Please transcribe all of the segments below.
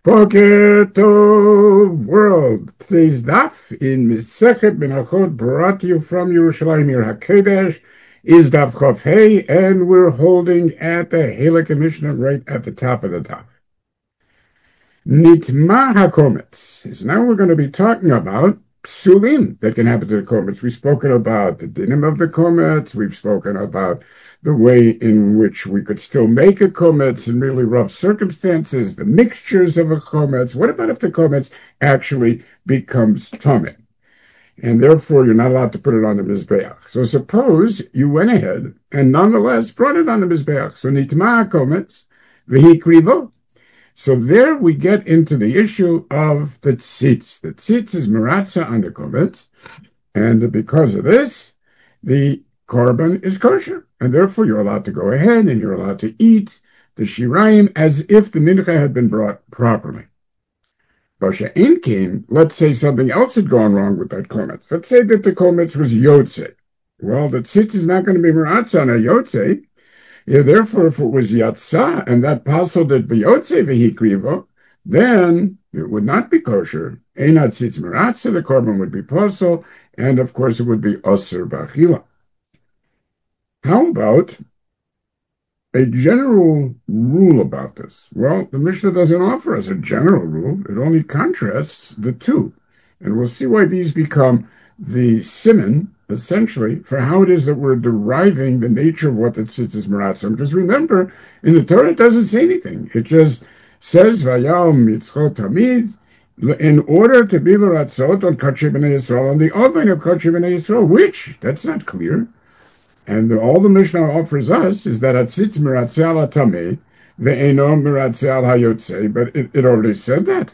Boker Tov world. Today's daf in Masechet Menachot brought to you from Yerushalayim Ir HaKodesh is daf Chof Hey, and we're holding at the Halakha Mishnah right at the top of the daf. Nitma HaKometz. So now we're going to be talking about psulim that can happen to the komets. We've spoken about the dinim of the komets. We've spoken about the way in which we could still make a komets in really rough circumstances, the mixtures of a komets. What about if the komets actually becomes tameh? And therefore, you're not allowed to put it on the mizbeach. So suppose you went ahead and nonetheless brought it on the mizbeach. So nitma komets v'hi krivo. So there we get into the issue of the tzitz. The tzitz is meratza on the komets, and because of this, the korban is kosher, and therefore you're allowed to go ahead and you're allowed to eat the shirayim as if the mincha had been brought properly. Basha Inkin, let's say something else had gone wrong with that komets. Let's say that the komets was yotze. Well, the tzitz is not going to be meratza on a yotze. Yeah, therefore, if it was yatsa and that pasal did b'yotze v'hikrivo, then it would not be kosher. Einat tzitz meratza, the korban would be pasal, and of course it would be osir b'achila. How about a general rule about this? Well, the Mishnah doesn't offer us a general rule. It only contrasts the two. And we'll see why these become the siman, essentially, for how it is that we're deriving the nature of what the tzitz is meratzah. Because remember, in the Torah, it doesn't say anything. It just says, Vayal mitzchot tamid, in order to be meratzot on Kodesh B'nai Yisrael, on the oven of Kodesh B'nai Yisrael, which, that's not clear. And all the Mishnah offers us is that atzitz meratzeh al tameh, ve'eno meratzeh al hayotze, but it already said that.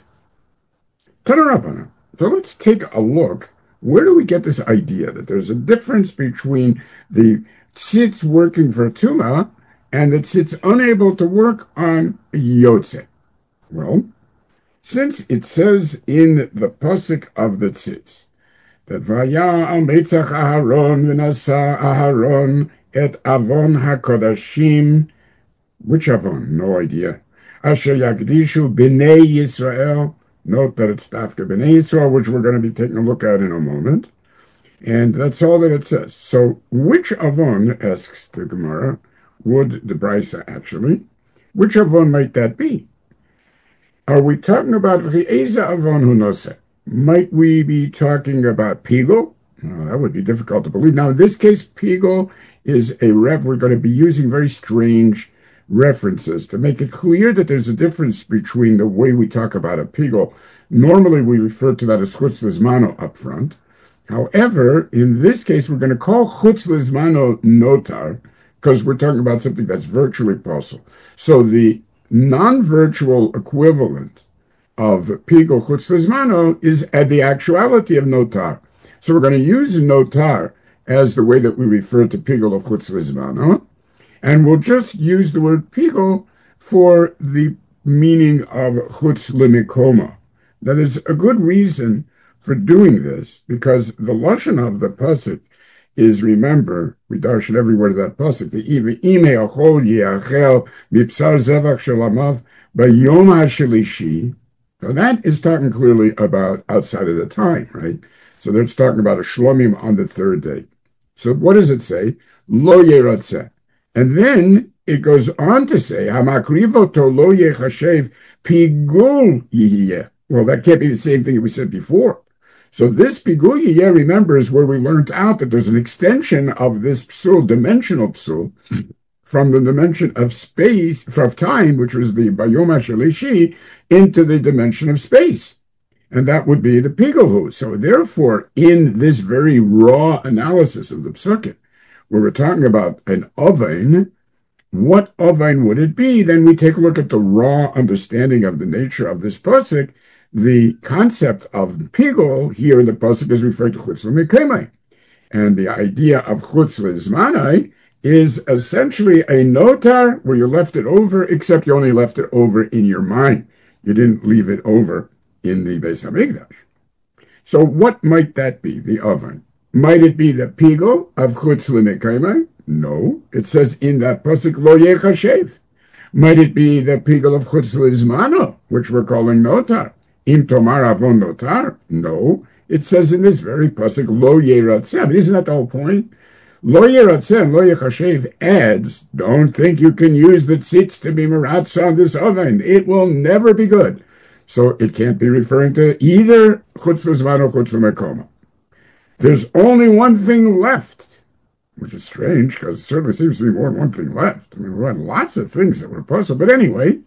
Tanarabana. So let's take a look. Where do we get this idea that there's a difference between the tzitz working for tuma and the tzitz unable to work on yotze? Well, since it says in the pasuk of the tzitz that vaya al metzach Aharon v'nasa Aharon et avon hakodashim, which avon? No idea. Asher yagdishu b'nei Yisrael. Note that it's Dafka B'nai Yisrael, which we're going to be taking a look at in a moment. And that's all that it says. So which Avon, asks the Gemara, would the Brisa actually, which Avon might that be? Are we talking about V'eza Avon Hunose? Might we be talking about Pigel? Oh, that would be difficult to believe. Now, in this case, Pigel is a we're going to be using very strange references to make it clear that there's a difference between the way we talk about a pigel. Normally we refer to that as chutz lizmano up front. However, in this case, we're going to call chutz lizmano notar because we're talking about something that's virtually possible. So the non-virtual equivalent of pigel chutz lizmano is at the actuality of notar. So we're going to use notar as the way that we refer to pigel of chutz lizmano. And we'll just use the word pigel for the meaning of chutz limikoma. That is a good reason for doing this, because the lashon of the pasuk is, remember, we darshan every word of that pasuk, the ime achol yiachel mipsar zevach shalamav bayom hashelishi. So that is talking clearly about outside of the time, right? So that's talking about a shlomim on the third day. So what does it say? Lo yeratzeh. And then it goes on to say, Hamakrivo to lo yechashev pigul yiyeh. Well, that can't be the same thing that we said before. So this pigul yiyeh, remember, is where we learned out that there's an extension of this psul, dimensional psul, from the dimension of space, from time, which was the bayom hashalishi, into the dimension of space. And that would be the pigulhu. So therefore, in this very raw analysis of the psukim, where we're talking about an oven, what oven would it be? Then we take a look at the raw understanding of the nature of this pasuk. The concept of pigul here in the pasuk is referred to chutz l'mikemai. And the idea of chutz l'zmanai is essentially a notar where you left it over, except you only left it over in your mind. You didn't leave it over in the Beis HaMikdash. So what might that be, the oven? Might it be the pigul of chutz l'mikemai? No. It says in that pasuk, lo yechashev. Might it be the pigel of chutz lizmano, which we're calling notar? Im tomar avon notar? No. It says in this very pasuk, lo yeratzeh. Isn't that the whole point? Lo yeratzeh and lo yechashev adds, don't think you can use the tzitz to be meratza on this oven. It will never be good. So it can't be referring to either chutz lizman or chutz l'mekoma. There's only one thing left, which is strange because it certainly seems to be more than one thing left. I mean, we had lots of things that were possible. But anyway,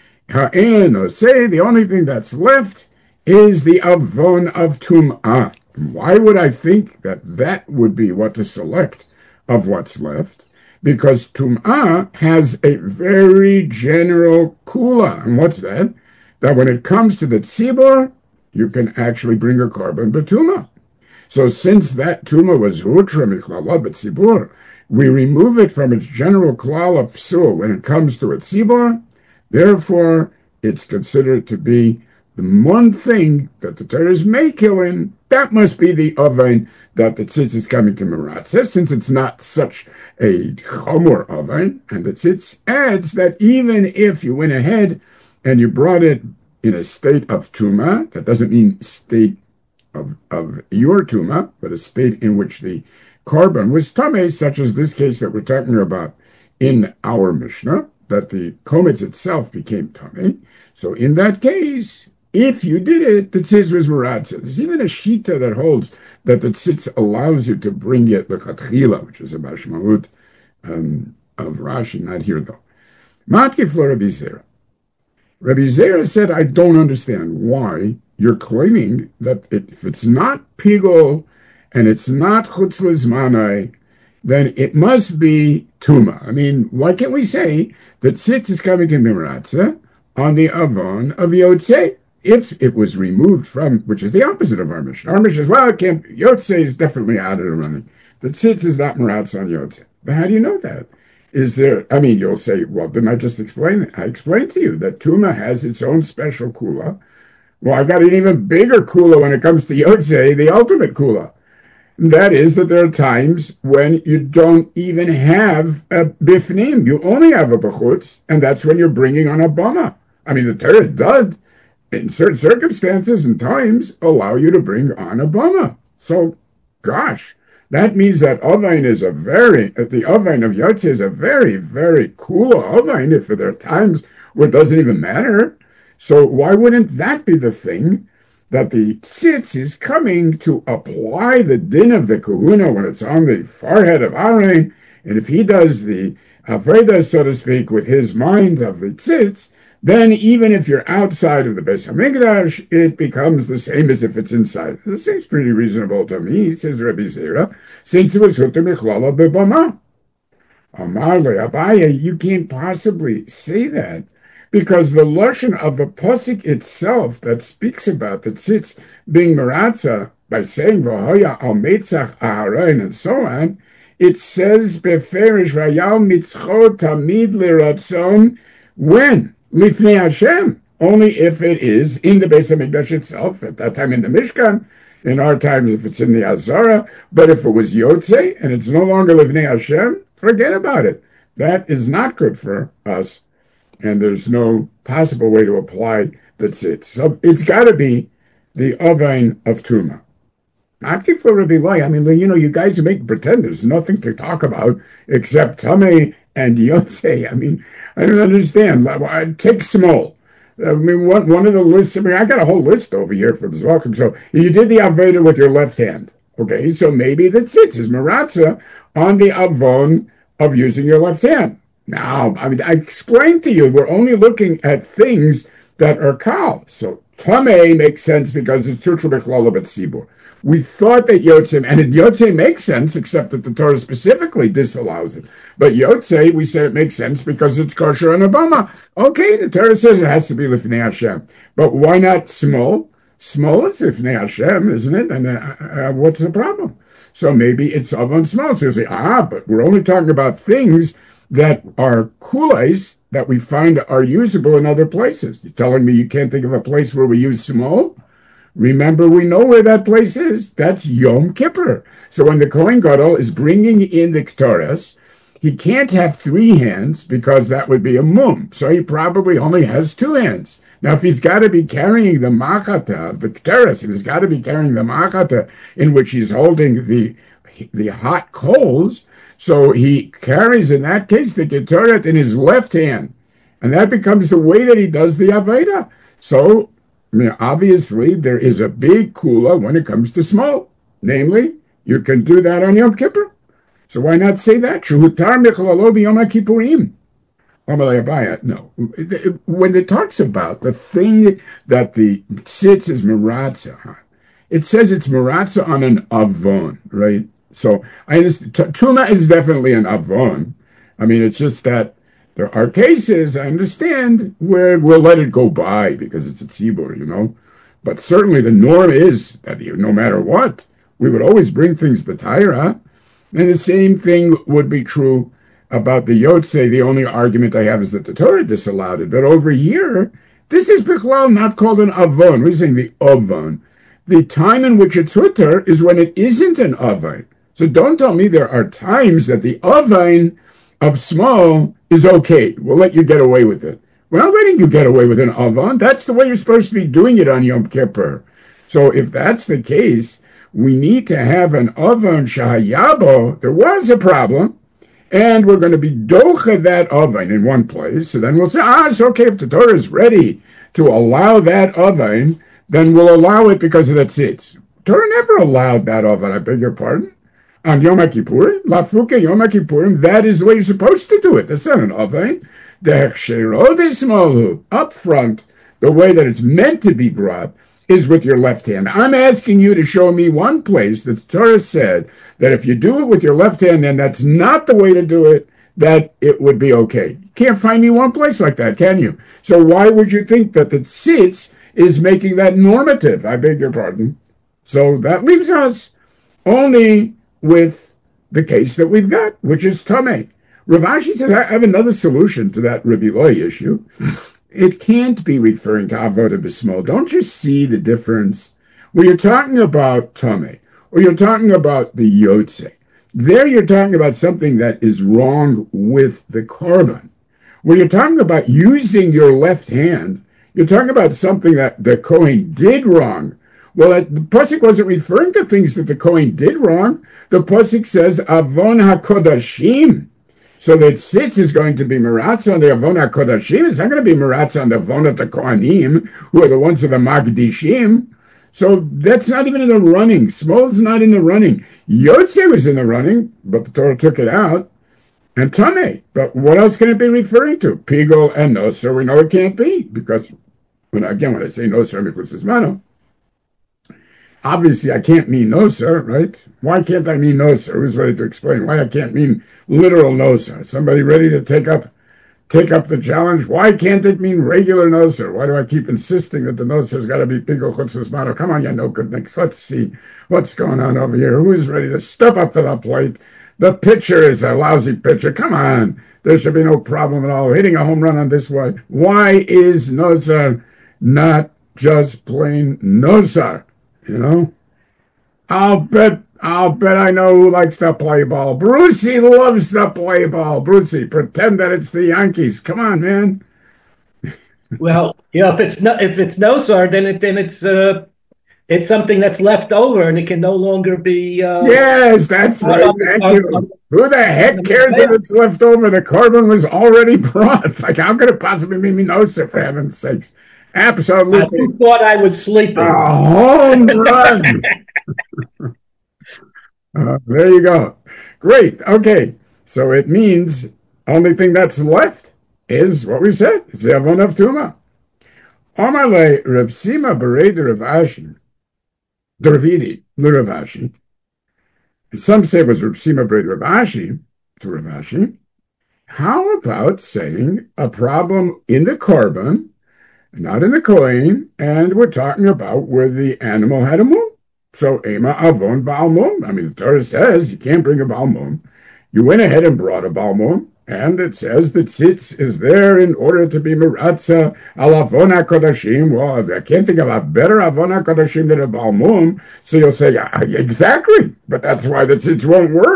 the only thing that's left is the avon of tum'ah. Why would I think that that would be what to select of what's left? Because tum'ah has a very general kula. And what's that? That when it comes to the tzibur, you can actually bring a korban b'tum'ah. So since that tumah was hutra michlala b'tzibur, we remove it from its general klal of psul when it comes to a tzibur. Therefore, it's considered to be the one thing that the Torah is killing. That must be the oven that the tzitz is coming to meratzeh, since it's not such a chomor oven. And the tzitz adds that even if you went ahead and you brought it in a state of tumah, that doesn't mean state of your tumah, but a state in which the korban was tameh, such as this case that we're talking about in our Mishnah, that the kometz itself became tameh. So in that case, if you did it, the tzitz was meratzeh. There's even a shita that holds that the tzitz allows you to bring it lechatchila, which is a mashmaut of Rashi, not here though. Matkif lo Rabbi Zera. Rabbi Zera said, I don't understand why you're claiming that if it's not pigol and it's not chutz lizmanai, then it must be tuma. I mean, why can't we say that tzitz is coming to meratzeh on the avon of yotzei? If it was removed from, which is the opposite of our Mishnah. Our Mishnah is, well, it can't, yotzei is definitely out of the running. The tzitz is not meratzeh on yotzei. But how do you know that? Is there, I mean, you'll say, well, didn't I just explain it? I explained to you that tuma has its own special kula. Well, I've got an even bigger kula when it comes to yotzei, the ultimate kula. That is that there are times when you don't even have a bifnim. You only have a b'chutz, and that's when you're bringing on a bama. I mean, the Torah does, in certain circumstances and times, allow you to bring on a bama. So, gosh, that means that ovain is the ovain of yotzei is a very, very cool ovain if there are times where it doesn't even matter. So why wouldn't that be the thing that the tzitz is coming to apply the din of the kahuna when it's on the forehead of Aaron, and if he does the avodah, so to speak, with his mind of the tzitz, then even if you're outside of the Beis Hamikdash, it becomes the same as if it's inside. This seems pretty reasonable to me, says Rabbi Zera, since it was huter michlala bebama. Amar le Abaye, you can't possibly say that, because the lashon of the pasuk itself that speaks about the tzitz being meratzah by saying v'hoya al metzach aharon and so on, it says beferish vayal mitzchot tamid leratzon when lifnei Hashem, only if it is in the Beis Hamikdash itself, at that time in the Mishkan, in our times if it's in the Azara, but if it was yotzei and it's no longer lifnei Hashem, forget about it. That is not good for us. And there's no possible way to apply the tzitz. So it's got to be the ovain of Tuma. Not give for Rabbi Lai. I mean, you guys make pretend there's nothing to talk about except Tameh and Yotzei. I mean, I don't understand. Take small. I mean, one of the lists, I mean, I got a whole list over here from Zvakim. So you did the Aveda with your left hand. Okay, so maybe the tzitz is Maratza on the Avon of using your left hand. Now, I mean, I explained to you, we're only looking at things that are kal. So Tameh makes sense because it's Sutra Bechlala B'tzibur. We thought that Yotzei, and Yotzei makes sense, except that the Torah specifically disallows it. But Yotzei, we said it makes sense because it's kosher and Obama. Okay, the Torah says it has to be Lifnei Hashem. But why not small? Small is Lifnei Hashem, isn't it? And what's the problem? So maybe it's Avon small. So you say, but we're only talking about things that are kulais that we find are usable in other places. You're telling me you can't think of a place where we use small? Remember, we know where that place is. That's Yom Kippur. So when the Kohen Gadol is bringing in the Ketores, he can't have 3 hands because that would be a mum. So he probably only has 2 hands. Now, if he's got to be carrying the machata, the keteris, if he's got to be carrying the machata in which he's holding the hot coals, so he carries, in that case, the ketoret in his left hand. And that becomes the way that he does the Aveda. So, I mean, obviously, there is a big kula when it comes to small. Namely, you can do that on Yom Kippur. So why not say that? Shuhutar michlalo b'Yom Kippurim. No. When it talks about the thing that the tzitz is meratza on, it says it's meratza on an avon, right? So I understand, tuna is definitely an avon. I mean, it's just that there are cases, I understand, where we'll let it go by because it's a tzibur, But certainly the norm is that no matter what, we would always bring things b'tayra. And the same thing would be true about the Yotze. The only argument I have is that the Torah disallowed it. But over here, this is bichlal not called an avon. We're saying the avon. The time in which it's hutter is when it isn't an avon. So don't tell me there are times that the avon of small is okay. We'll let you get away with it. We're not letting you get away with an avon. That's the way you're supposed to be doing it on Yom Kippur. So if that's the case, we need to have an avon shahayabo. There was a problem, and we're going to be docha that avon in one place. So then we'll say, it's okay if the Torah is ready to allow that avon, then we'll allow it because of that tzitz. Torah never allowed that avon, I beg your pardon. On Yom Kippurim, Lafuke Yom Kippurim, that is the way you're supposed to do it. That's not an avon. The hechsherod ismalu, up front, the way that it's meant to be brought is with your left hand. I'm asking you to show me one place that the Torah said that if you do it with your left hand, then that's not the way to do it, that it would be okay. You can't find me one place like that, can you? So why would you think that the tzitz is making that normative? I beg your pardon. So that leaves us only with the case that we've got, which is Tameh. Rav Ashi says, I have another solution to that Rabbi Loi issue. It can't be referring to Avodah B'Smol. Don't you see the difference? When you're talking about Tameh, or you're talking about the Yotze, there you're talking about something that is wrong with the korban. When you're talking about using your left hand, you're talking about something that the Kohen did wrong. Well, the Pasuk wasn't referring to things that the Kohen did wrong. The Pasuk says, Avon HaKodashim. So that tzitz is going to be meratz on the Avon HaKodashim. It's not going to be meratz on the Avon of the Kohanim, who are the ones of the Magdishim. So that's not even in the running. Small's not in the running. Yotze was in the running, but the Torah took it out. And Tameh. But what else can it be referring to? Pigol and Nosar. We know it can't be, because, when I say Nosar, Miklus Mano, obviously I can't mean Nosar, right? Why can't I mean Nosar? Who's ready to explain why I can't mean literal Nosar? Somebody ready to take up the challenge? Why can't it mean regular Nosar? Why do I keep insisting that the Nosar's got to be Pigol Chutzes Mano? Come on, you know good things. Let's see what's going on over here. Who's ready to step up to the plate? The pitcher is a lousy pitcher. Come on. There should be no problem at all. Hitting a home run on this way. Why is Nosar not just plain Nosar? I'll bet I know who likes to play ball. Brucey loves to play ball. Brucey, pretend that it's the Yankees. Come on, man. Well, if it's Nosar, then it's something that's left over, and it can no longer be. Yes, that's right. Thank you. Who the heck cares if it's left over? The korban was already brought. Like, how could it possibly be Nosar, for heaven's sakes? Absolutely. I thought I was sleeping. A home run. There you go. Great. Okay. So it means only thing that's left is what we said. It's the Avon of Tuma. Amarle Reb Sima Berei de Rav Ashi. Davidi, Rav Ashi. Some say it was Reb Sima Berei de Rav Ashi to Rav Ashi. How about saying a problem in the korban, not in the Kohen, and we're talking about where the animal had a mum? So, Ema Avon Baal Mum. I mean, the Torah says you can't bring a Baal Mum. You went ahead and brought a Baal Mum, and it says that tzitz is there in order to be meratza al Avon HaKodashim. Well, I can't think of a better Avon HaKodashim than a Baal Mum. So you'll say, exactly, but that's why the tzitz won't work.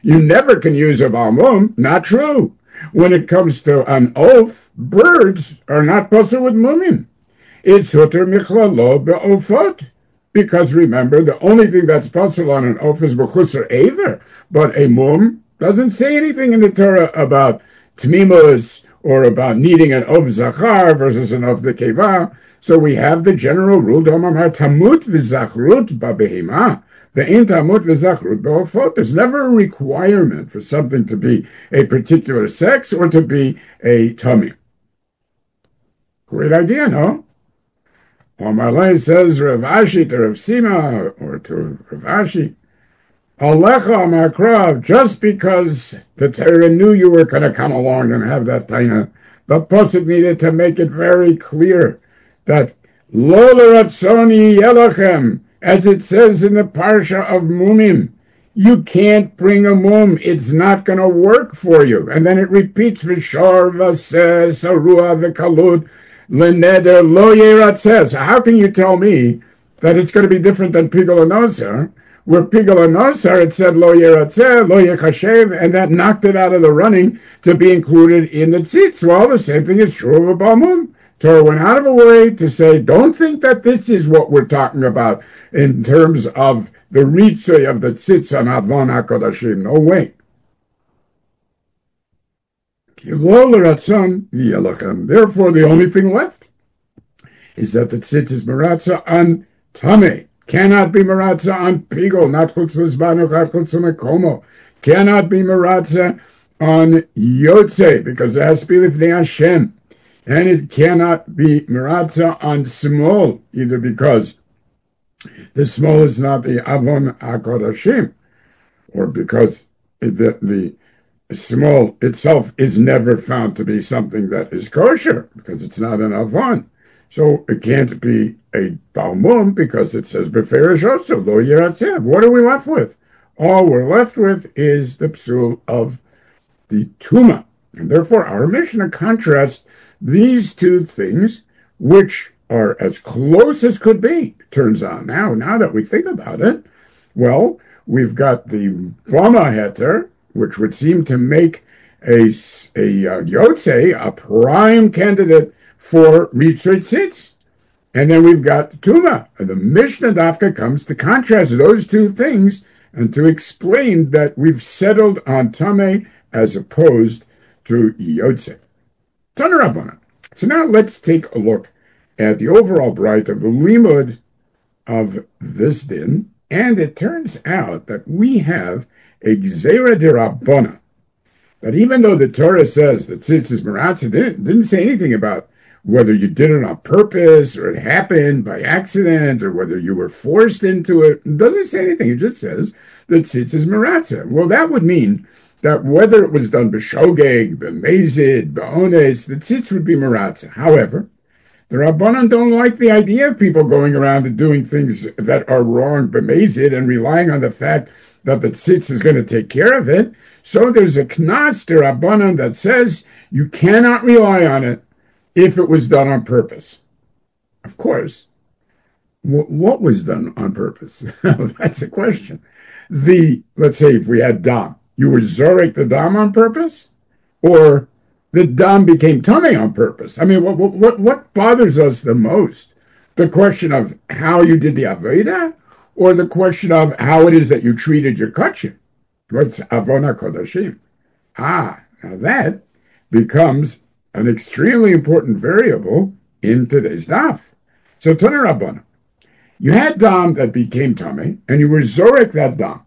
You never can use a balmum. Not true. When it comes to an oaf, birds are not puzzled with mumim. It's huter michlalo be'ofot. Because remember, the only thing that's puzzled on an oaf is b'chusar aver. But a mum doesn't say anything in the Torah about tmimus or about needing an oaf zachar versus an oaf dekeva. So we have the general rule, Domamar tamut v'zachrut ba'behima. The intamut v'zachrut ba'ofot. There's never a requirement for something to be a particular sex or to be a tummy. Great idea, no? Omalai says Rav Ashi to Rav Sima or to Rav Ashi, Alecha Makrav, just because the Torah knew you were going to come along and have that taina, the Pasuk needed to make it very clear that Lo l'ratzoni yelachem, as it says in the Parsha of Mumim, you can't bring a mum, it's not going to work for you. And then it repeats, V'shor v'aseh sarua v'kalud, L'neder lo yeratzeh. So how can you tell me that it's going to be different than Pigul HaNosar? Where Pigul HaNosar, it said lo yeratzeh, lo yechashev, and that knocked it out of the running to be included in the tzitz. Well, the same thing is true of a balmum. Torah went out of a way to say, don't think that this is what we're talking about in terms of the ritzui of the tzitz on Avon HaKodashim. No way. Therefore, the only thing left is that the tzitz is maratza on tameh, cannot be maratza on pigol, not chutz l'zbanu, not chutz l'mekomo, cannot be maratza on yotze, because it has to be lifnei Hashem, and it cannot be maratza on small, either because the small is not the avon hakodashim, or because the small itself is never found to be something that is kosher because it's not an avon. So it can't be a balmum because it says beferish also lo yeratzeh. What are we left with? All we're left with is the psul of the tuma. And therefore our Mishnah contrasts these two things, which are as close as could be, turns out. Now that we think about it, well, we've got the Bama heter, which would seem to make a yotze a prime candidate for mitzvah tzitz. And then we've got tuma. And the Mishnah Dafka comes to contrast those two things and to explain that we've settled on tameh as opposed to yotze. Tana Rabbana. So now let's take a look at the overall bright of the limud of this din. And it turns out that we have a gzeira derabana, that even though the Torah says that tzitz is maratza, didn't say anything about whether you did it on purpose or it happened by accident or whether you were forced into it. It doesn't say anything. It just says that tzitz is maratza. Well, that would mean that whether it was done b'shogeg, b'mezid, b'ones, the tzitz would be maratza. However, the Rabbanan don't like the idea of people going around and doing things that are wrong, b'mezid, and relying on the fact that the tzitz is going to take care of it. So there's a knas to Rabbanan that says you cannot rely on it if it was done on purpose. Of course, what was done on purpose? That's a question. Let's say if we had dam, you were zorek the dam on purpose, or the dam became tummy on purpose. I mean, what bothers us the most? The question of how you did the avodah, or the question of how it is that you treated your kachim? What's avona kodashim? Now that becomes an extremely important variable in today's daf. So Tana Rabbana, you had dam that became tummy, and you were zorek that dam.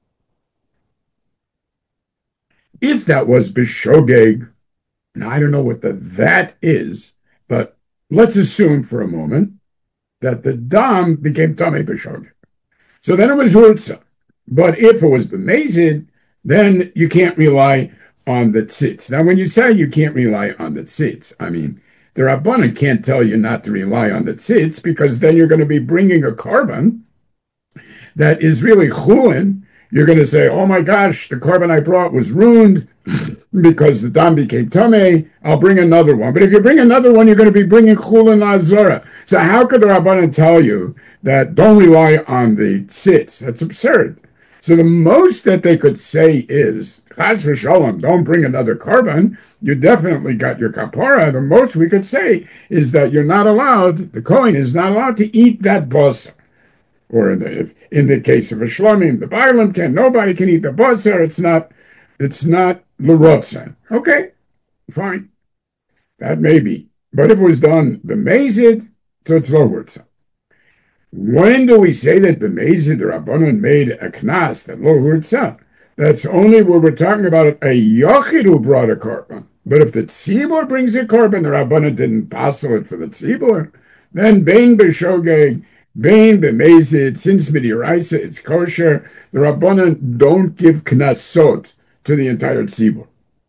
If that was b'shogeg, now I don't know what that is, but let's assume for a moment that the dam became tummy b'shogeg. So then it was urtza. But if it was b'mezid, then you can't rely on the tzitz. Now, when you say you can't rely on the tzitz, I mean, the Rabbanan can't tell you not to rely on the tzitz because then you're going to be bringing a carbon that is really chulin. You're going to say, oh my gosh, the carbon I brought was ruined because the dam became tameh. I'll bring another one. But if you bring another one, you're going to be bringing chulin la'azora. So how could the Rabbanan tell you that don't rely on the tzitz? That's absurd. So the most that they could say is, Chas v'shalom, don't bring another carbon. You definitely got your kapara. The most we could say is that you're not allowed, the Kohen is not allowed to eat that basar. Or in the case of a shlomim, the Bailam can, nobody can eat the basar. It's not l'rotzen. Okay, fine. That may be. But if it was done b'mezid, so it's lo hurtza. When do we say that b'mezid the Rabbanon made a knas that lo hurtza? That's only when we're talking about a yachid who brought a carbon. But if the tzibur brings a carbon, the Rabbanon didn't passel it for the tzibur, then bein b'shogeg, bein b'mezid, since midiraisa it's kosher, the Rabbanon don't give knasot to the entire tzibur.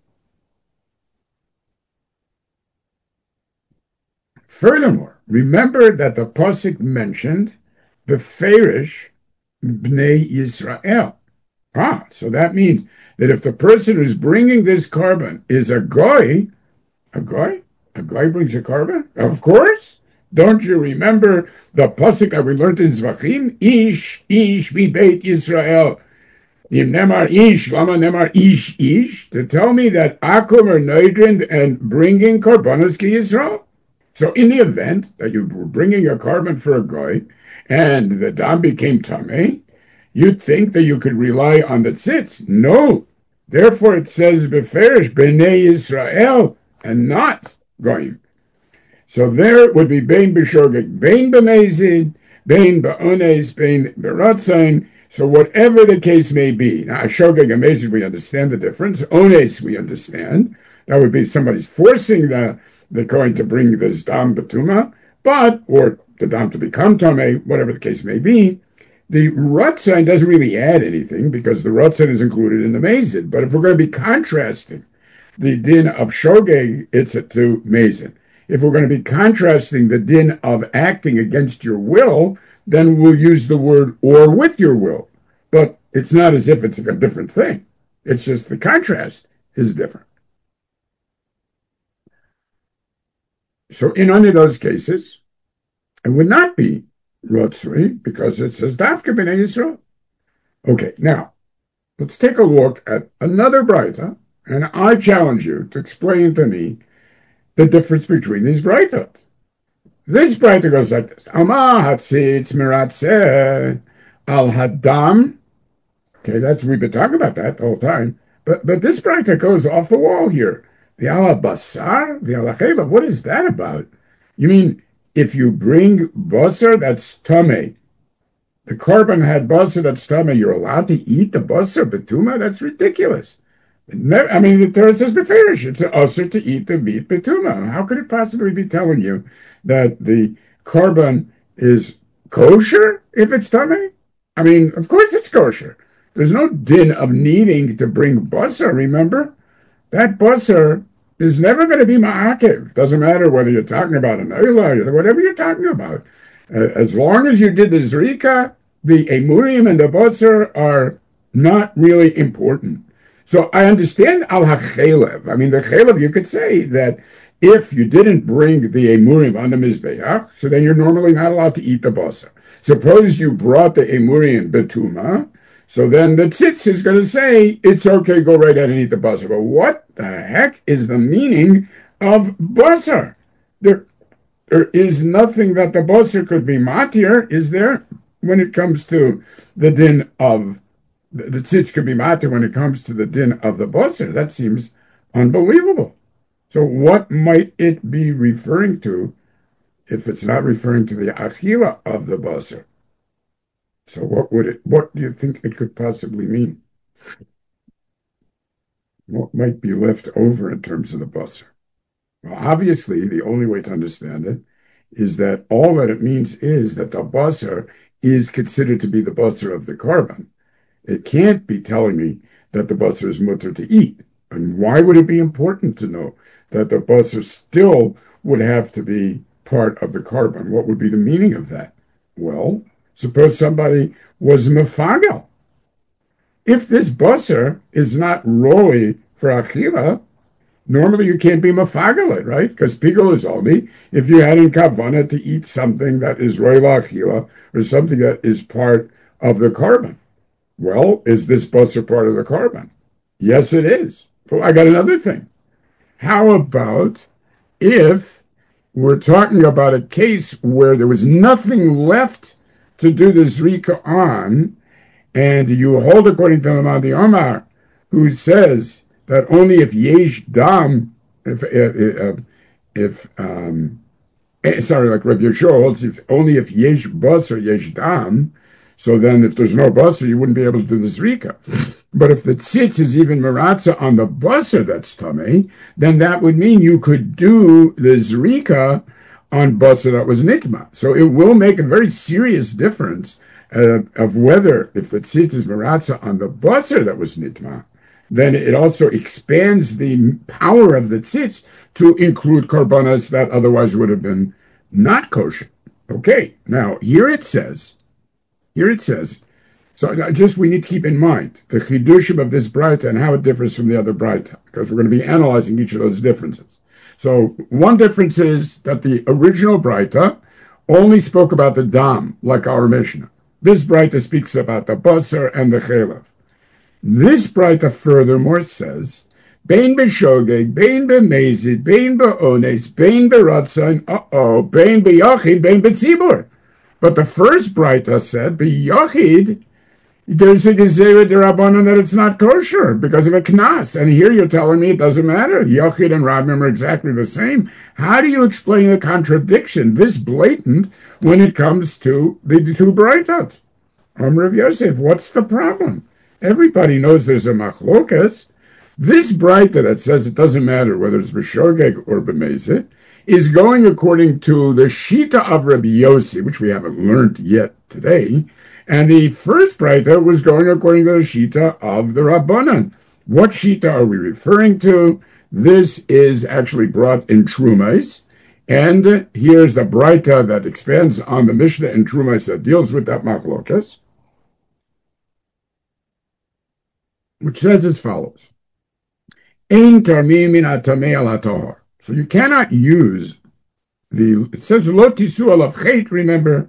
Furthermore, remember that the pasuk mentioned the Ferish Bnei Yisrael. So that means that if the person who's bringing this carbon is a goy brings a carbon? Of course. Don't you remember the pasuk that we learned in Zvachim? Ish beit Yisrael. Nemar ish, lama nemar ish, to tell me that akum are neidrin and bringing karbanos ki Yisrael. So in the event that you were bringing a carbon for a goy and the dam became tameh, you'd think that you could rely on the tzitz. No. Therefore it says beferish b'nei Yisrael and not goyim. So there would be bein b'shogeg, bein b'mezid, bein b'ones, bein b'ratzain. So whatever the case may be. Now, shogeg and mezid, we understand the difference. Ones, we understand. That would be somebody's forcing the Kohen to bring this dam betuma, or the dam to become tameh, whatever the case may be. The Ratzain doesn't really add anything because the Ratzain is included in the Mezid. But if we're going to be contrasting the din of Shogeg, it's to Mezid. If we're going to be contrasting the din of acting against your will, then we'll use the word or with your will. But it's not as if it's a different thing. It's just the contrast is different. So in any of those cases, it would not be Rotzui, because it says Dafka b'nei Yisrael. Okay, now, let's take a look at another Braita, and I challenge you to explain to me the difference between these Braitot. This Braita goes like this. Alma hatzitz miratzeh al hadam. Okay, we've been talking about that the whole time. But this Braita goes off the wall here. The ala basar, the ala chela, what is that about? You mean, if you bring basar that's tameh, the carbon had basar that's tameh, you're allowed to eat the basar betuma? That's ridiculous. The Torah says beferish, it's an usher to eat the meat betuma. How could it possibly be telling you that the carbon is kosher if it's tameh? Of course it's kosher. There's no din of needing to bring basar, remember? That basar is never going to be ma'akev. Doesn't matter whether you're talking about an oila or whatever you're talking about. As long as you did the zrika, the emurim and the basar are not really important. So I understand al hachelev. The chelev, you could say that if you didn't bring the emurim on the mizbeach, so then you're normally not allowed to eat the basar. Suppose you brought the emurim betuma, so then the tzitz is going to say, it's okay, go right ahead and eat the basar. But what the heck is the meaning of basar? There is nothing that the basar could be matir, is there? When it comes to the din of, the tzitz could be matir when it comes to the din of the basar. That seems unbelievable. So what might it be referring to if it's not referring to the achila of the basar? So what do you think it could possibly mean? What might be left over in terms of the basar? Well, obviously, the only way to understand it is that all that it means is that the basar is considered to be the basar of the carbon. It can't be telling me that the basar is mutter to eat. And why would it be important to know that the basar still would have to be part of the carbon? What would be the meaning of that? Well, suppose somebody was mefagel. If this basar is not roi for achila, normally you can't be mefagel it, right? Because pigul is only if you had in kavana to eat something that is roi la'achila or something that is part of the carbon. Well, is this basar part of the korban? Yes, it is. Oh, I got another thing. How about if we're talking about a case where there was nothing left to do the zrika on, and you hold according to Lamadi Omar, who says that only if yesh dam, if sorry, like Rabbi Yeshua holds, if only if yesh bus or yesh dam, so then if there's no basar, you wouldn't be able to do the zrika. But if the tzitz is even maratza on the basar that's tamei, then that would mean you could do the zrika on basar that was nitma. So it will make a very serious difference of whether, if the tzitz is maratza on the basar that was nitma, then it also expands the power of the tzitz to include korbanos that otherwise would have been not kosher. Okay, now here it says, so just we need to keep in mind the chidushim of this braita and how it differs from the other braita, because we're going to be analyzing each of those differences. So one difference is that the original braita only spoke about the dam, like our Mishnah. This braita speaks about the basar and the chelav. This braita furthermore says, Bein b'shogeg, bein b'mezid, bein b'ones, bein b'ratzain, bein b'yachid, bein b'tzibur. But the first braita said, b'yachid, there's a gezerah derabanan that it's not kosher because of a knas. And here you're telling me it doesn't matter. Yachid and Rabim are exactly the same. How do you explain the contradiction, this blatant, when it comes to the two braitot? Rav Yosef, what's the problem? Everybody knows there's a machlokas. This braita that says it doesn't matter whether it's b'shogeg or b'mezid is going according to the shita of Rabbi Yossi, which we haven't learned yet today, and the first braita was going according to the shita of the Rabbanan. What shita are we referring to? This is actually brought in Trumais, and here's the braita that expands on the Mishnah in Trumais that deals with that machlokas, which says as follows. Ein tarmim min hatamei al hatahor. So you cannot use it says lo tisu alav chet, remember,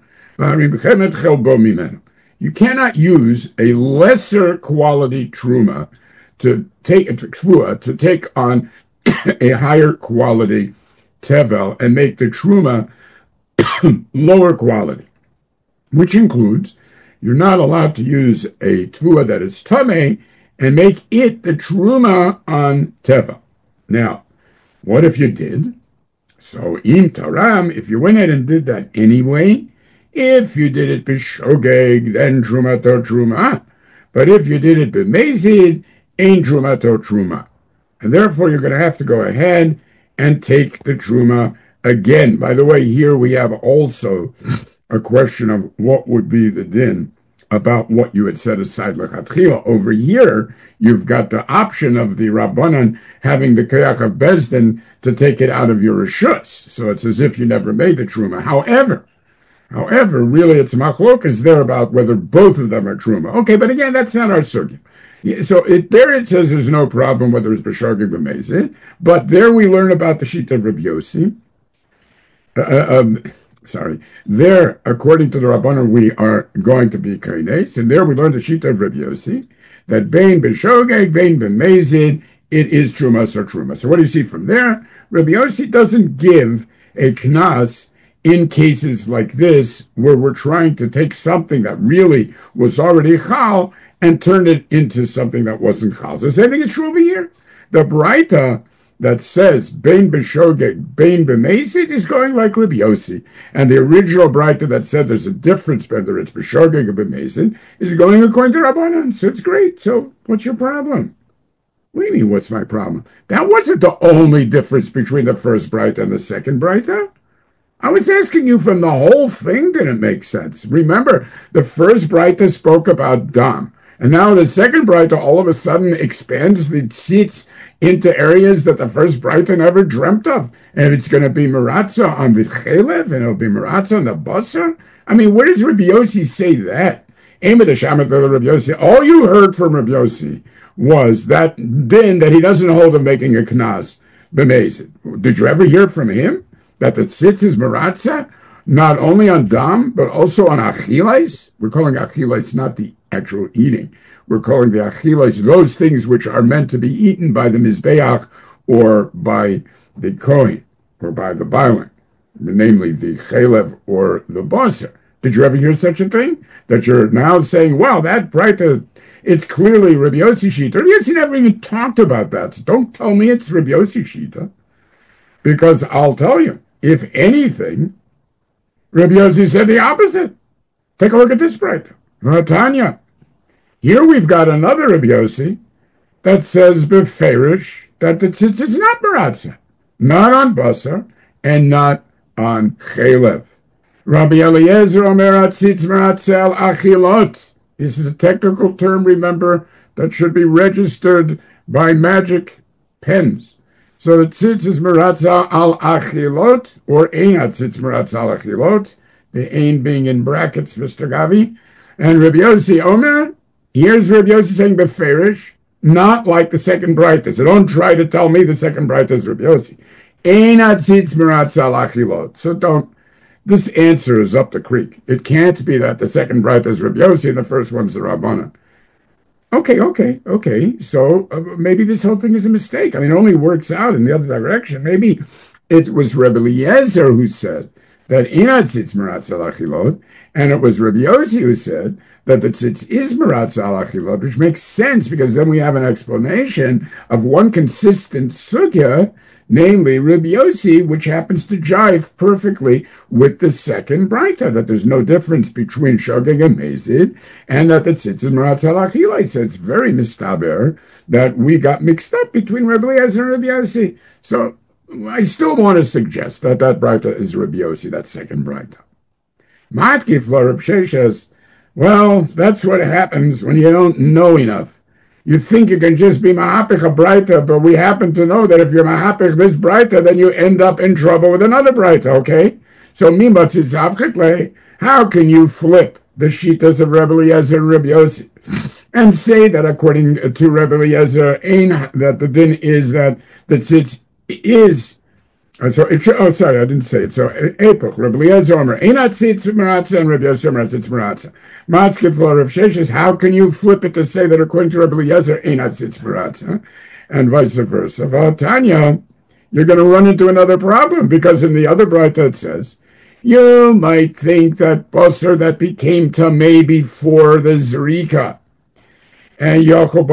you cannot use a lesser quality truma to take on a higher quality tevel and make the truma lower quality, which includes you're not allowed to use a tvua that is tamei and make it the truma on tevel. Now, what if you did? So im taram, if you went ahead and did that anyway, if you did it b'shogeg, then trumato truma. But if you did it b'mezid, ain't trumato truma. And therefore you're going to have to go ahead and take the truma again. By the way, here we have also a question of what would be the din about what you had set aside lechatchila. Over here, you've got the option of the Rabbanan having the kayach of Bezdin to take it out of your reshus. So it's as if you never made the truma. However, really it's machlokas there about whether both of them are truma. Okay, but again, that's not our sugya. So there it says there's no problem whether it's b'shogeg b'mezid, but there we learn about the sheet of Rabbi Yossi. There, according to the Rabbanan, we are going to be kaines, and there we learn the sheet of Rabbi Yossi, that bein b'shogeg, bein b'mezid, it is trumas or truma. So what do you see from there? Rabbi Yossi doesn't give a knas in cases like this, where we're trying to take something that really was already chal and turn it into something that wasn't chal. So the same thing is true over here. The braita that says bein b'shogeg, bein b'mezid is going like Rabbi Yossi, and the original braita that said there's a difference whether it's b'shogeg or b'mezid is going according to Rabbanan. So it's great. So what's your problem? What do you mean, what's my problem? That wasn't the only difference between the first braita and the second braita. I was asking you from the whole thing didn't make sense. Remember, the first braita spoke about dam. And now the second braita all of a sudden expands the tzitz into areas that the first braita never dreamt of. And it's going to be maratza on the chelev, and it'll be maratza on the basar. I mean, where does Rabbi Yossi say that? All you heard from Rabbi Yossi was that din that he doesn't hold of making a knas b'mezid. Did you ever hear from him that the tzitz is maratza not only on dam but also on achilais? We're calling achilais not the actual eating. We're calling the achilas those things which are meant to be eaten by the mizbeach or by the kohen or by the bailing, namely the chalev or the basar. Did you ever hear such a thing? That you're now saying, well, that breita, it's clearly Rabbi Yossi Shita. Rabbi Yossi never even talked about that. So don't tell me it's Rabbi Yossi Shita. Because I'll tell you, if anything, Rabbi Yossi said the opposite. Take a look at this breita. Tanya. Here we've got another Rabbi Yossi that says beferish that the tzitz is not maratza, not on basar and not on chalev. Rabbi Eliezer omer tzitz maratza al achilot. This is a technical term, remember, that should be registered by magic pens. So the tzitz is maratza al achilot, or ein tzitz maratza al achilot, the ein being in brackets, Mr. Gavi. And Rabbi Yossi omer, here's Rabbi Yossi saying beferish, not like the second breita. So don't try to tell me the second breita is Rabbi Yossi. Ein tzitz maratza al achilot. So don't. This answer is up the creek. It can't be that the second breita is Rabbi Yossi and the first one's the Rabbanan. Okay. So maybe this whole thing is a mistake. I mean, it only works out in the other direction. Maybe it was Rabbi Eliezer who said that inat tzitz meratz al achilot, and it was Rabbi Yossi who said that the tzitz is meratz al achilot, which makes sense because then we have an explanation of one consistent sugya, namely Rabbi Yossi, which happens to jive perfectly with the second breita, that there's no difference between shogeg and mezid, and that the tzitz is meratz al achilot. So it's very mistaber that we got mixed up between Rabbi Eliezer and Rabbi Yossi. So I still want to suggest that breita is Rabbi Yossi, that second breita. Matkif Rav Sheshes, well, that's what happens when you don't know enough. You think you can just be mahapich a breita, but we happen to know that if you're mahapich this breita, then you end up in trouble with another breita, okay? So how can you flip the shitas of Rabbi Eliezer and Rabbi Yossi and say that according to Rabbi Eliezer, that the din is that the tzitz is, I didn't say it. So, Epoch, Rabbi Eliezer Omer, Einat tzitz meratza, and Rabbi Yossi Omer tzitz meratza. Matzkif lo Rav Sheshes, how can you flip it to say that according to Rabbi Eliezer, Einat tzitz meratza, and vice versa? Tanya, you're going to run into another problem, because in the other breita it says, you might think that basar that became tamei before the zrika, and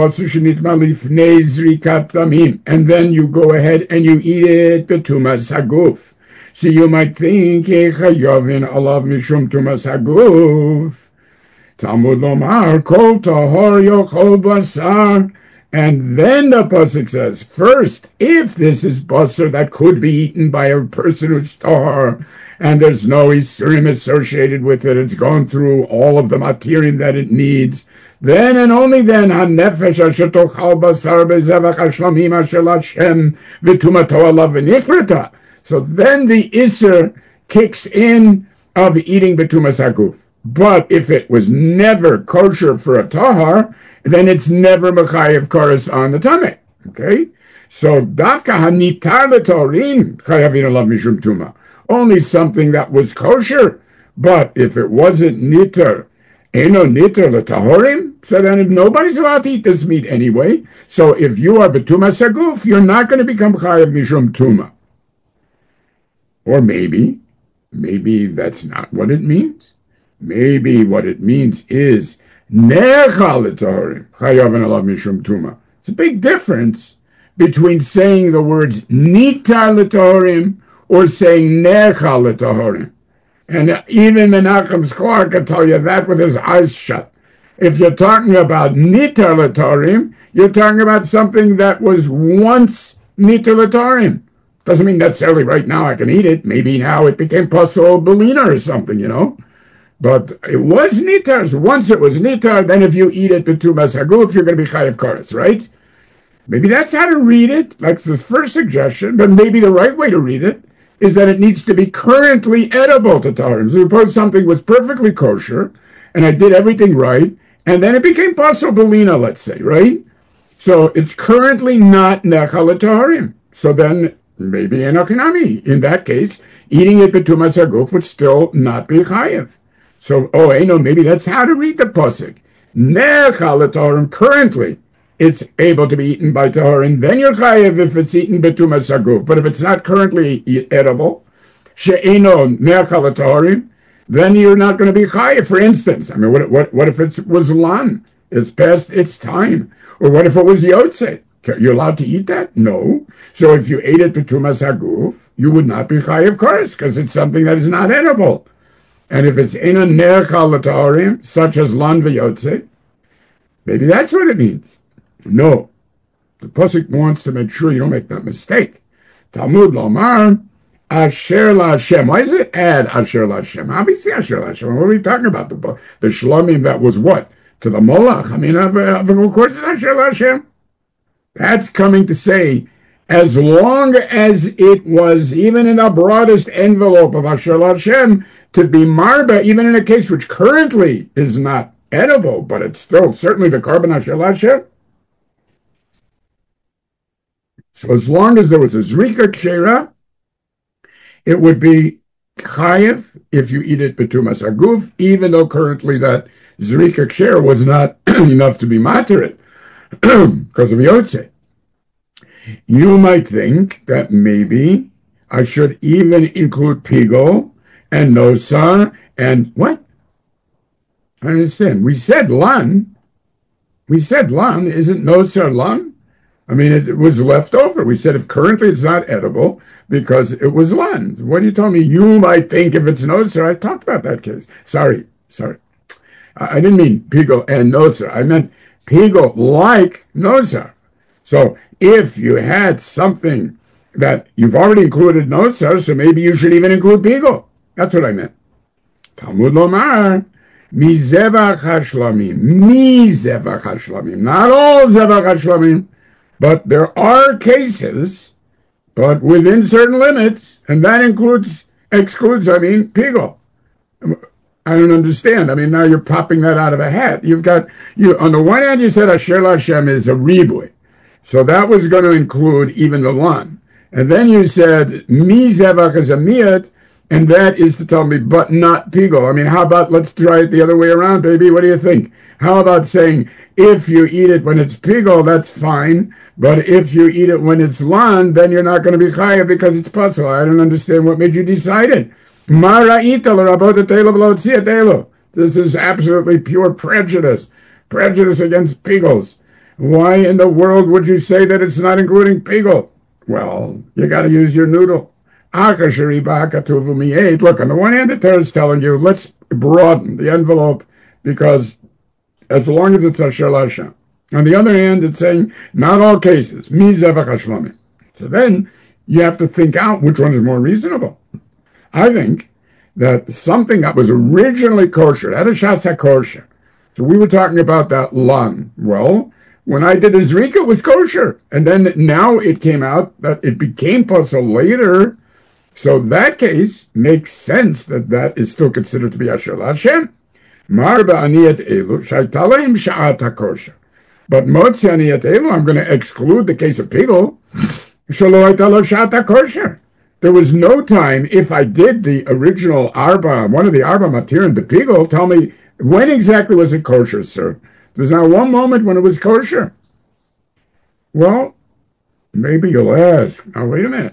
and then you go ahead and you eat it betumas haguf. So you might think alav mishum tumas haguf. Talmud lomar kol tahor yochol basar. And then the pasuk says, first, if this is basar that could be eaten by a person who's tahor, and there's no isurim associated with it, it's gone through all of the material that it needs, then and only then, hanefesh asher tochal basar bezevach hashlamim asher Hashem v'tumato alav v'nifrata. So then the iser kicks in of eating betumas haguf. But if it was never kosher for a tahar, then it's never mechayev kares on the tameh. Okay, so davka hanitar letorin chayavin alav mishum tuma. Only something that was kosher, but if it wasn't nitar, eno nitar letahorim, so then nobody's allowed to eat this meat anyway. So if you are betumas haguf, you're not going to become chayav mishum tuma. Or maybe that's not what it means. Maybe what it means is necha letahorim chayav alav mishum tuma. It's a big difference between saying the words nitar letahorim or saying necha letahorim. And even Menachem Sklar can tell you that with his eyes shut. If you're talking about nitar letahorim, you're talking about something that was once nitar letahorim. Doesn't mean necessarily right now I can eat it. Maybe now it became pasul belina or something, you know. But it was nitar. So once it was nitar, then if you eat it betumas haguf, you're going to be chayav kares, right? Maybe that's how to read it, like the first suggestion, but maybe the right way to read it is that it needs to be currently edible to taharim. So suppose something was perfectly kosher, and I did everything right, and then it became pasul belina, let's say, right? So it's currently not necha letaharim. So then maybe enochinami. In that case, eating it betumas haguf would still not be chayav. So, maybe that's how to read the pasuk. Nechal Taharim, currently it's able to be eaten by Taharim, then you're chayev if it's eaten betumas haguf. But if it's not currently edible, she'eno nechal Taharim, then you're not going to be chayev. For instance, I mean, what if it was lan? It's past its time. Or what if it was yotze? You're allowed to eat that? No. So if you ate it betumas haguf, you would not be chayev kars, because it's something that is not edible. And if it's ena nechal Taharim, such as lan v'yotze, maybe that's what it means. No. The Pasuk wants to make sure you don't make that mistake. Talmud Lomar, Asher LaHashem. Why does it add Asher LaHashem? Obviously Asher LaHashem. What are we talking about? The Shlomim that was what? To the Molech. I mean, of course it's Asher LaHashem. That's coming to say, as long as it was, even in the broadest envelope of Asher LaHashem, to be marba, even in a case which currently is not edible, but it's still certainly the carbon Asher LaHashem. So as long as there was a zrika kshera, it would be chayev if you eat it betumas haguf, even though currently that zrika kshera was not enough to be materit because of yotze. You might think that maybe I should even include pigo and nosar and what? I understand. We said lan. Isn't nosar lan? I mean, it was left over. We said if currently it's not edible because it was lan. What are you telling me? You might think if it's nosar. I talked about that case. Sorry. I didn't mean pigo and nosar. I meant pigo like nosar. So if you had something that you've already included nosar, so maybe you should even include pigo. That's what I meant. Talmud Lomar. Mizevach hashlamim. Not all zevach hashlamim. But there are cases, but within certain limits, and that excludes, pigo. I don't understand. I mean, now you're popping that out of a hat. On the one hand, you said Asher LaHashem is a ribui. So that was going to include even the lan. And then you said, mi zevach is a miyat, and that is to tell me, but not pigo. I mean, how about, let's try it the other way around, baby. What do you think? How about saying, if you eat it when it's pigo, that's fine. But if you eat it when it's lan, then you're not going to be chayav because it's puzzle. I don't understand what made you decide it. This is absolutely pure prejudice. Prejudice against pigos. Why in the world would you say that it's not including pigo? Well, you got to use your noodle. Look, on the one hand, the Torah is telling you, let's broaden the envelope because as long as it's Asher LaHashem. On the other hand, it's saying, not all cases. So then you have to think out which one is more reasonable. I think that something that was originally kosher, had a shas kosher. So we were talking about that lan. Well, when I did the zrika, it was kosher. And then now it came out that it became puzzle later. So that case makes sense that is still considered to be Asher LaHashem. Mar ba'aniyat elu, shaytalayim sha'at hakosher. But motzi aniyat elu, I'm going to exclude the case of pigo. Shelo hayta lo sha'at hakosher. There was no time, if I did the original arba, one of the arba matirin bepigo, tell me, when exactly was it kosher, sir? There's not one moment when it was kosher. Well, maybe you'll ask, now wait a minute.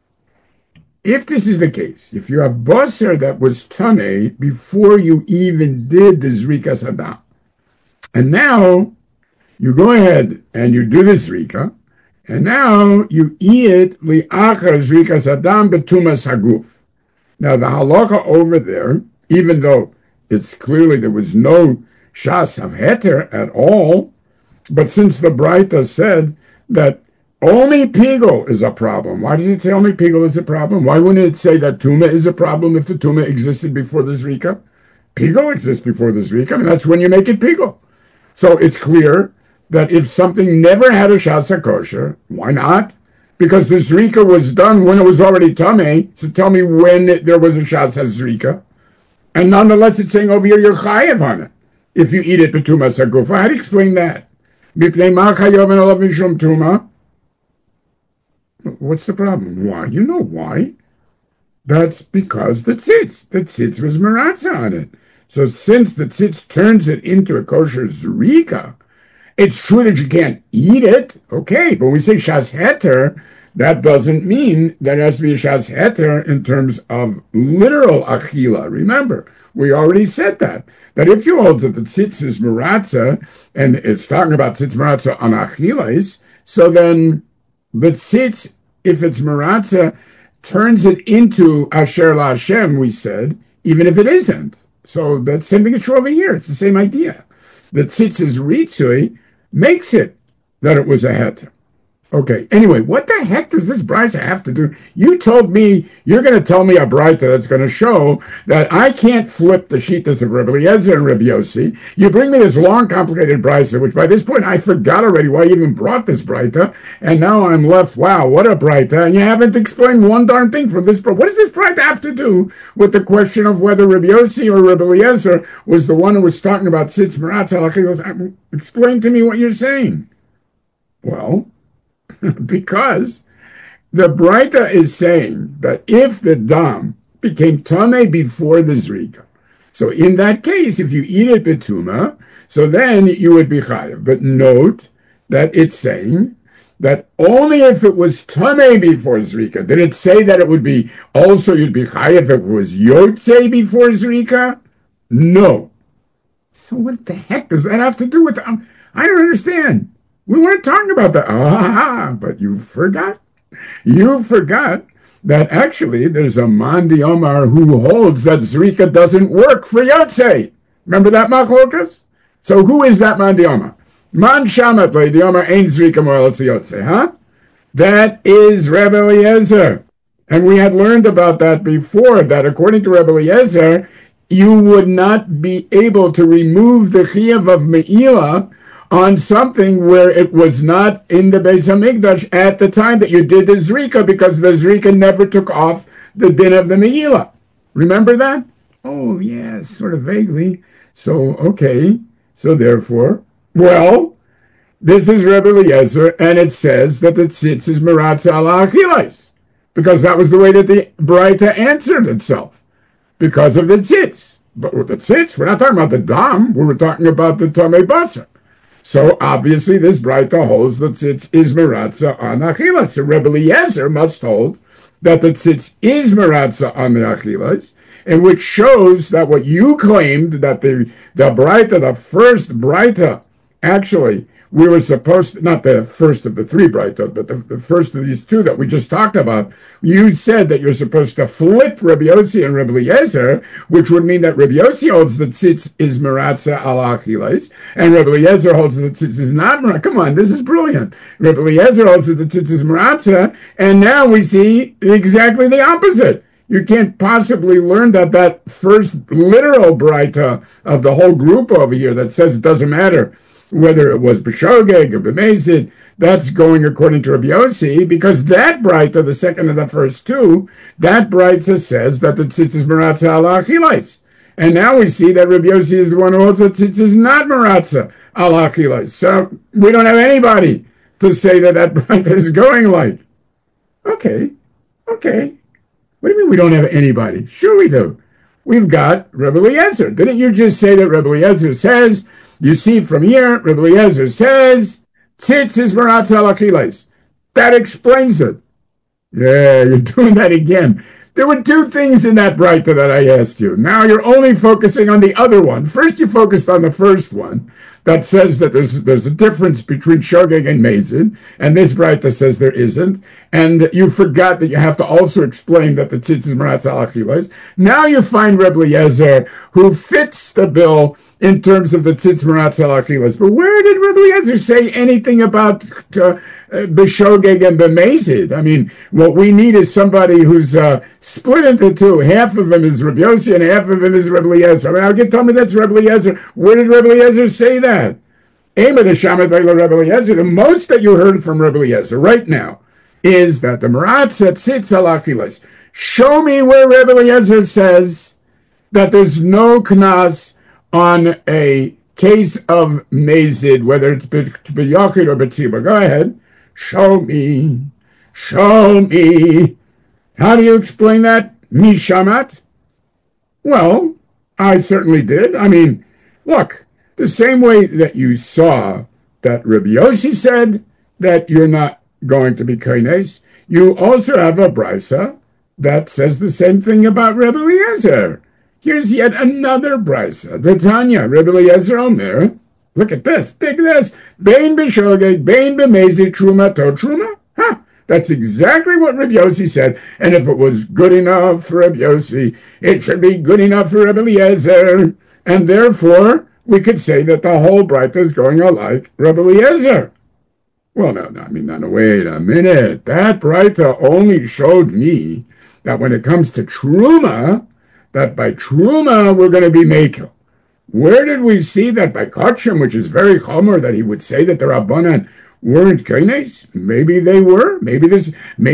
If this is the case, if you have basar that was taneh before you even did the zrika sadam, and now you go ahead and you do the zrika, and now you eat it li'achar zrika sadam betumas haguf. Now the halacha over there, even though it's clearly there was no shas of heter at all, but since the Braita said that only pigo is a problem. Why does it say only pigo is a problem? Why wouldn't it say that tuma is a problem if the tuma existed before the zrika? Pigo exists before the zrika. I mean, that's when you make it pigo. So it's clear that if something never had a shas kosher, why not? Because the zrika was done when it was already tameh. So tell me when there was a shas zrika. And nonetheless, it's saying over here you're chayev on it if you eat it betuma sagufa. How do you explain that? What's the problem? Why? You know why. That's because the tzitz was maratza on it. So since the tzitz turns it into a kosher zrika, it's true that you can't eat it, okay, but when we say shas heter, that doesn't mean that it has to be a shas heter in terms of literal achila. Remember, we already said that if you hold that the tzitz is maratza, and it's talking about tzitz maratza on achilas, so then the tzitz, if it's maratza, turns it into asher la Hashem, we said, even if it isn't. So that same thing is true over here. It's the same idea. The tzitz is ritzui, makes it that it was a heter. Okay, anyway, what the heck does this brisa have to do? You told me, you're going to tell me a brisa that's going to show that I can't flip the shittas of Rebbe Eliezer and Rebbe Yossi. You bring me this long, complicated brisa, which by this point I forgot already why you even brought this brisa, and now I'm left, wow, what a brisa, and you haven't explained one darn thing from this brisa. What does this brisa have to do with the question of whether Rebbe Yossi or Rebbe Eliezer was the one who was talking about tzitz maratza? Explain to me what you're saying. Well, because the Braita is saying that if the dam became tameh before the zrika, so in that case, if you eat it betuma, so then you would be chayav. But note that it's saying that only if it was tameh before zrika. Did it say that it would be also you'd be chayav if it was yotzei before zrika? No. So what the heck does that have to do with? I don't understand. We weren't talking about that. But you forgot. You forgot that actually there's a Mandi Omar who holds that Zrika doesn't work for Yotzei. Remember that machlokas? So who is that Mandi Omar? Man Shamat the Omar ain't Zrika Moelas Yotzei, huh? That is Rebbe Eliezer. And we had learned about that before, that according to Rebbe Eliezer, you would not be able to remove the Chiyuv of Me'ilah on something where it was not in the Beis HaMikdash at the time that you did the Zrika, because the Zrika never took off the din of the Me'ilah. Remember that? Oh, yes, sort of vaguely. So, okay. So therefore, well, this is Rebbe Eliezer, and it says that the tzitz is meratza ala achilas, because that was the way that the Braita answered itself, because of the tzitz. But with the tzitz, we're not talking about the dam, we were talking about the tamei basar. So obviously this Braita holds that tzitz is meratza on achilas. So Rebbe Eliezer must hold that the tzitz is meratza on the achilas, and which shows that what you claimed, that the Braita, the first Braita, actually, we were supposed to, not the first of the three Braitot, but the first of these two that we just talked about, you said that you're supposed to flip Rebbe Yossi and Rebbe Eliezer, which would mean that Rebbe Yossi holds that tzitz is meratza ala achilas, and Rebbe Eliezer holds that tzitz is not meratza. Come on, this is brilliant. Rebbe Eliezer holds that the tzitz is meratza, and now we see exactly the opposite. You can't possibly learn that first literal Braita of the whole group over here that says it doesn't matter whether it was b'shogeg or b'mezid, that's going according to Rabbi Yossi, because that Braita, the second of the first two, that Braita says that the tzitz is meratza ala achilas. And now we see that Rabbi Yossi is the one who holds that tzitz is not meratza ala achilas. So we don't have anybody to say that Braita is going like. Okay. What do you mean we don't have anybody? Sure we do. We've got Rebbe Eliezer. Didn't you just say that Rebbe Eliezer says, you see from here, Rebbe Eliezer says, tzitz is meratza ala achilas. That explains it. Yeah, you're doing that again. There were two things in that Braita that I asked you. Now you're only focusing on the other one. First you focused on the first one that says that there's a difference between shogeg and mezid, and this Braita says there isn't, and you forgot that you have to also explain that the tzitz is meratza ala achilas. Now you find Rebbe Eliezer who fits the bill in terms of the tzitz meratza ala achilas. But where did Rebbe Eliezer say anything about b'shogeg and b'mezid? I mean, what we need is somebody who's split into two. Half of him is Rebbe Yossi and half of him is Rebbe Eliezer. I mean, how can you tell me that's Rebbe Eliezer? Where did Rebbe Eliezer say that? The most that you heard from Rebbe Eliezer right now is that the meratza tzitz ala achilas. Show me where Rebbe Eliezer says that there's no knas on a case of mezid, whether it's b'yachid or b'tzibah. Go ahead. Show me. How do you explain that? Mishamat? Well, I certainly did. I mean, look, the same way that you saw that Rabbi Yossi said that you're not going to be koines, you also have a brisa that says the same thing about Rebbe Eliezer. Here's yet another brisa. The Tanya, Rebbe Eliezer Omer. Look at this. Take this. Bein b'shogeg, bein b'mezid, truma to truma. Huh. That's exactly what Rebbe Yossi said. And if it was good enough for Rebbe Yossi, it should be good enough for Rebbe Eliezer. And therefore, we could say that the whole brita is going alike Rebbe Eliezer. Well, no, I mean, no, wait a minute. That brita only showed me that when it comes to truma, that by truma we're going to be mekel. Where did we see that by kachim, which is very chomer, that he would say that the Rabbanan weren't koines? Maybe they were. Maybe there's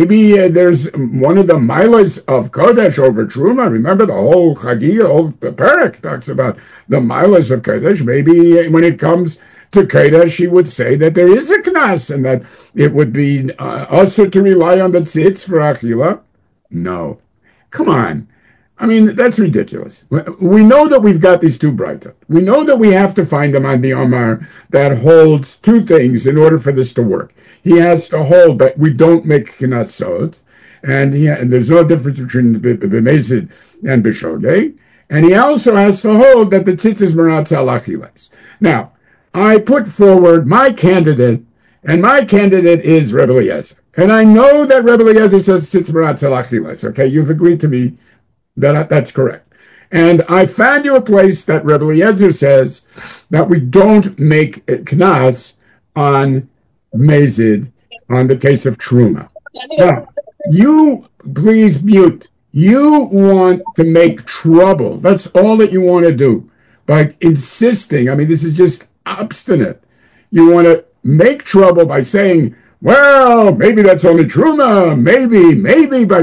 one of the milas of kodesh over truma. Remember the whole chagiyah, the parak talks about the milas of kodesh. Maybe when it comes to kodesh, he would say that there is a knas and that it would be also to rely on the tzitz for achila. No, come on. I mean, that's ridiculous. We know that we've got these two brita. We know that we have to find them on the Omar that holds two things in order for this to work. He has to hold that we don't make knassot, and there's no difference between b'mezid and b'shogeg, and he also has to hold that the tzitz is meratz al achilas. Now, I put forward my candidate, and my candidate is Rebbe Eliezer. And I know that Rebbe Eliezer says tzitz meratz al achilas. Okay, you've agreed to me that's correct. And I found you a place that Rebbe Eliezer says that we don't make knas on mezid on the case of truma. Now, you please mute. You want to make trouble. That's all that you want to do by insisting. I mean, this is just obstinate. You want to make trouble by saying, well, maybe that's only truma. Maybe by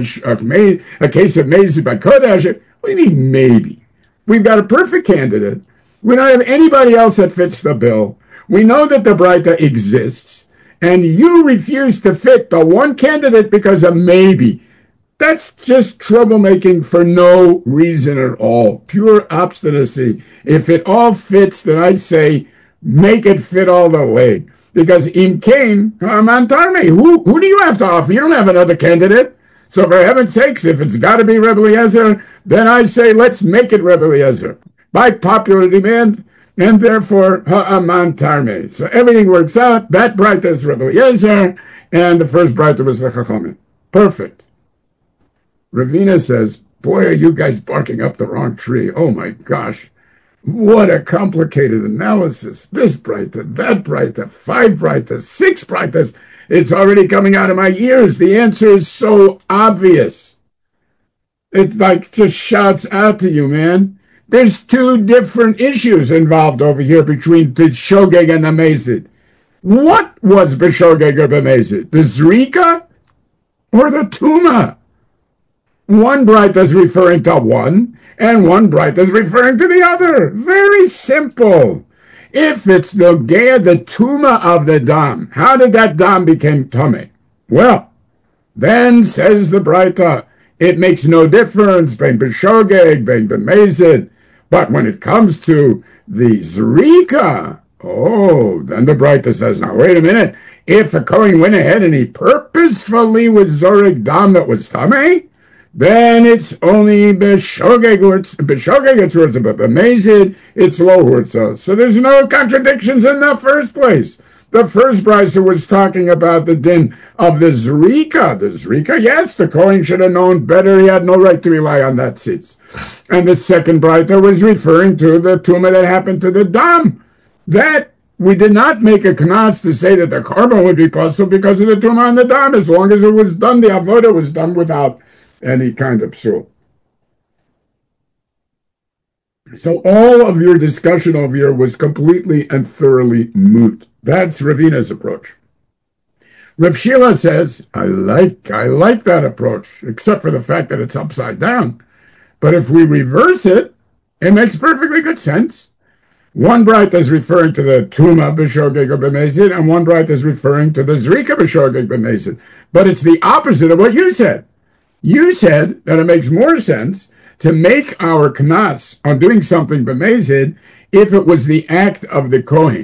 a case of mezid by kodesh. What do you mean maybe? We've got a perfect candidate. We don't have anybody else that fits the bill. We know that the brita exists, and you refuse to fit the one candidate because of maybe. That's just troublemaking for no reason at all. Pure obstinacy. If it all fits, then I say make it fit all the way. Because in Cain, Mantarme, who do you have to offer? You don't have another candidate. So for heaven's sakes, if it's got to be Rebbe Eliezer, then I say let's make it Rebbe Eliezer by popular demand, and therefore Mantarme. So everything works out. That brita is Rebbe Eliezer, and the first brita was the Chachamim. Perfect. Ravina says, boy, are you guys barking up the wrong tree. Oh my gosh. What a complicated analysis. This brita, that brita, 5 britas, 6 britas. It's already coming out of my ears. The answer is so obvious. It just shouts out to you, man. There's 2 different issues involved over here between the shogeg and the mezid. What was b'shogeg or b'mezid? The zrika or the tuma? One brita is referring to one, and one brita is referring to the other. Very simple. If it's nogea, the tuma of the dam, how did that dam become tummy? Well, then says the brita, it makes no difference bein b'shogeg, bein b'mezid. But when it comes to the zrika, then the brita says, now wait a minute. If the Kohen went ahead and he purposefully was zorig dam that was tummy, then it's only b'shogeg hurtza, but b'mezid it's low hurtza. So there's no contradictions in the first place. The first brisa was talking about the din of the zrika. The zrika, yes, the Kohen should have known better. He had no right to rely on that tzitz. And the second brisa was referring to the tumah that happened to the dam. That we did not make a knas to say that the carbon would be possible because of the tumah on the dam. As long as it was done, the avodah was done without any kind of psul. So all of your discussion over here was completely and thoroughly moot. That's Ravina's approach. Rav Shila says, I like that approach, except for the fact that it's upside down. But if we reverse it, it makes perfectly good sense. One brita is referring to the tuma b'shogeg or b'mezid, and one brita is referring to the zrika b'shogeg b'mezid. But it's the opposite of what you said. You said that it makes more sense to make our knas on doing something b'mezid if it was the act of the Kohen.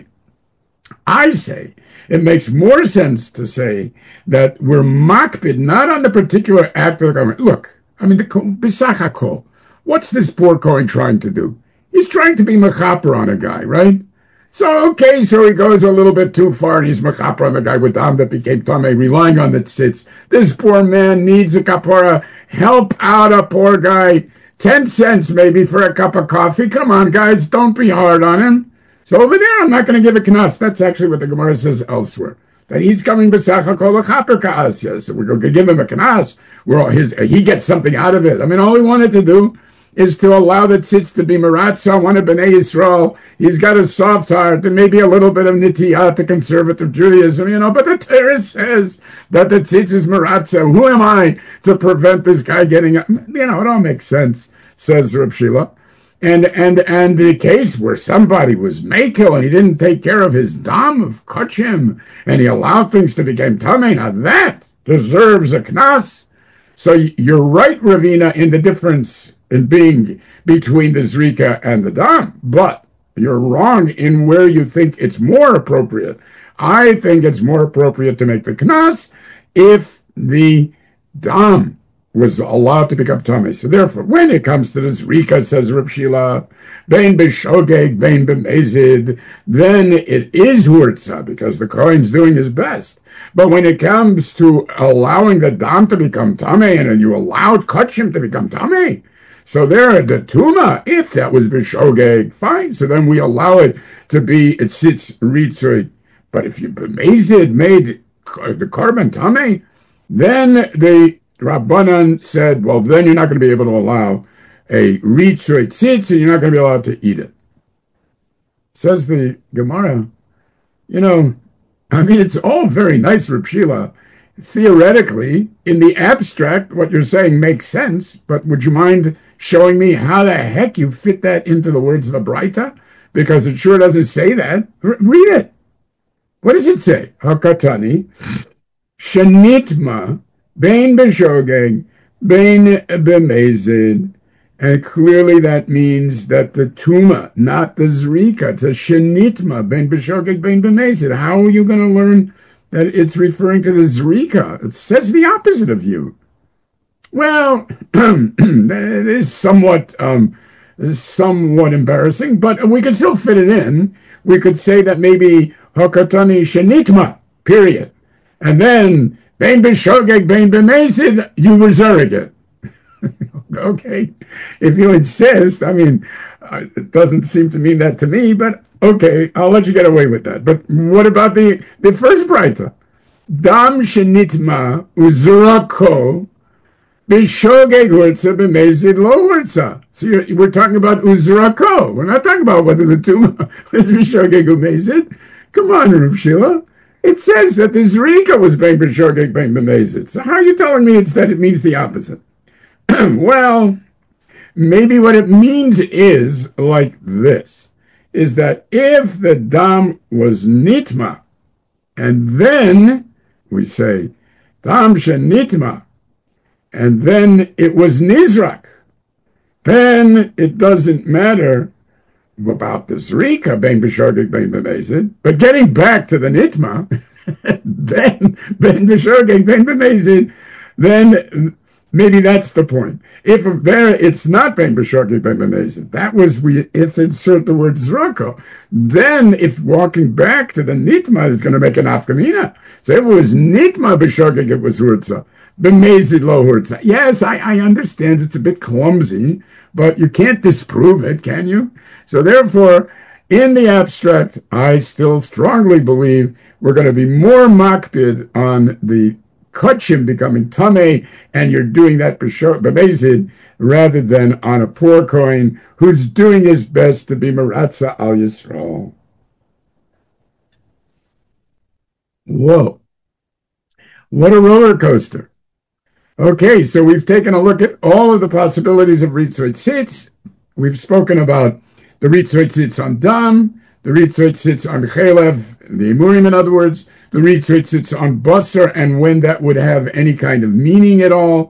I say it makes more sense to say that we're makpid not on the particular act of the government. Look, I mean, b'sach hakol, what's this poor Kohen trying to do? He's trying to be mechaper on a guy, right? So, okay, so he goes a little bit too far, and he's mechaper on the guy with dam that became tamei, relying on the tzitz. This poor man needs a kapara. Help out a poor guy. 10 cents maybe for a cup of coffee. Come on, guys, don't be hard on him. So over there, I'm not going to give a knas. That's actually what the Gemara says elsewhere. That he's coming b'sach hakol l'chaper ka'asya. So we're going to give him a knas. He gets something out of it. I mean, all he wanted to do is to allow the tzitz to be meratza, one of Bnei Yisrael. He's got a soft heart and maybe a little bit of nitiyah to conservative Judaism, but the Torah says that the tzitz is meratza. Who am I to prevent this guy getting, it all makes sense, says Reb Shila. And the case where somebody was makil and he didn't take care of his dam of kachim and he allowed things to become tamei, now that deserves a knas. So you're right, Ravina, in the difference in being between the zrika and the dam, but you're wrong in where you think it's more appropriate. I think it's more appropriate to make the knas if the dam was allowed to become tamei. So therefore, when it comes to the zrika, says Rav Shila, bein b'shogeg, bein b'mezid, then it is hurtza because the Kohen's doing his best. But when it comes to allowing the dam to become tamei, and you allowed kachim to become tamei, so there, the tuma, if that was b'shogeg, fine. So then we allow it to be, it sits ritzui. But if you b'mezid made the carbon tamei, then the Rabbanan said, well, then you're not going to be able to allow a ritzui tzitz, and you're not going to be allowed to eat it. Says the Gemara, it's all very nice, Reb Shila. Theoretically, in the abstract, what you're saying makes sense, but would you mind showing me how the heck you fit that into the words of the Braita? Because it sure doesn't say that. Read it. What does it say? Hakatani, shenitma, bein b'shogeg, bein b'mezid. And clearly that means that the tuma, not the zrika, it's a shenitma, bein b'shogeg, bein b'mezid. How are you going to learn that it's referring to the zrika? It says the opposite of you. Well, it is somewhat embarrassing, but we could still fit it in. We could say that maybe hakatani shenitma, period. And then, bein b'shogeg, bein b'mezid, you resurrect it. Okay, if you insist, it doesn't seem to mean that to me, but okay, I'll let you get away with that. But what about the first Braita? Dam shenitma uzrako b'shogeg hurtza b'mezid lo hurtza. So we're talking about uzrako. We're not talking about whether the tuma is b'shogeg or mezid. Come on, Reb Shila. It says that the zrika was bein b'shogeg bein b'mezid. So how are you telling me that it means the opposite? Well, maybe what it means is like this, is that if the dam was nitma, and then we say, dam shenitma, and then it was nizrak, then it doesn't matter about the zrika, bein b'shogeg, bein b'mezid, but getting back to the nitma, then bein b'shogeg, bein b'mezid, then maybe that's the point. If there it's not bein b'shogeg, bein b'mezid, that was if to insert the word zrako. Then if walking back to the nitma is going to make an afkamina. So if it was nitma b'shogeg, it was hurtza. B'mezid lo hurtza. Yes, I understand it's a bit clumsy, but you can't disprove it, can you? So therefore, in the abstract, I still strongly believe we're going to be more makpid on the kachim becoming tamei, and you're doing that b'mezid rather than on a poor Kohen who's doing his best to be meratza al Yisrael. Whoa. What a roller coaster. Okay, so we've taken a look at all of the possibilities of ritzoi tzitz. We've spoken about the ritzoi tzitz on dam, the ritzoi tzitz on chelev, the imurim in other words, the ritzoi tzitz on basar, and when that would have any kind of meaning at all.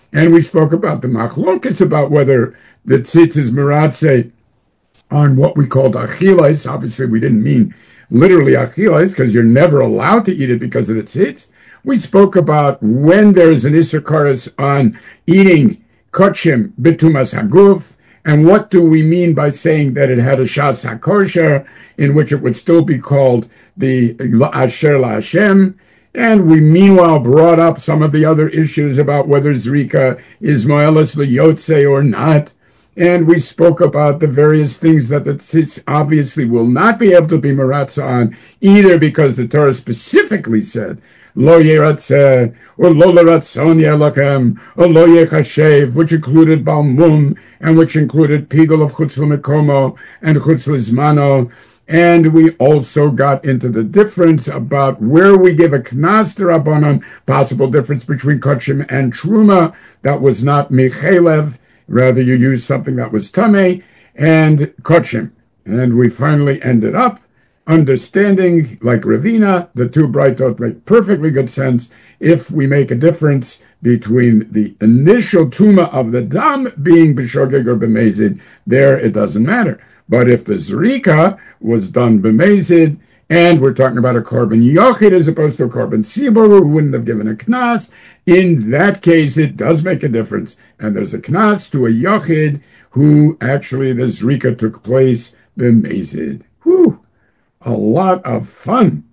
And we spoke about the machlokas, about whether the tzitz is meratze on what we called achilas. Obviously, we didn't mean literally achilas, because you're never allowed to eat it because of the tzitz. We spoke about when there is an Isser Kares on eating kochim bitumas haguf, and what do we mean by saying that it had a shas hakosher, in which it would still be called the asher la Hashem. And we meanwhile brought up some of the other issues about whether zrika is moelas liyotze or not. And we spoke about the various things that the tzitz obviously will not be able to be maratza on, either because the Torah specifically said lo yeratzeh, or lo leratzon yelachem, or lo yechashev, which included balmum, and which included pigul of chutz l'mekomo and chutz l'zmano. And we also got into the difference about where we give a knas to Rabbanon, possible difference between kochim and truma, that was not michelev, rather you use something that was tameh, and kochim. And we finally ended up understanding, like Ravina, the two brightot make perfectly good sense if we make a difference between the initial tuma of the dam being b'shogeg or b'mezid. There it doesn't matter. But if the zrika was done b'mezid, and we're talking about a korban yochid as opposed to a korban sibur, who wouldn't have given a knas, in that case it does make a difference. And there's a knas to a yochid who actually the zrika took place b'mezid. Whew! A lot of fun.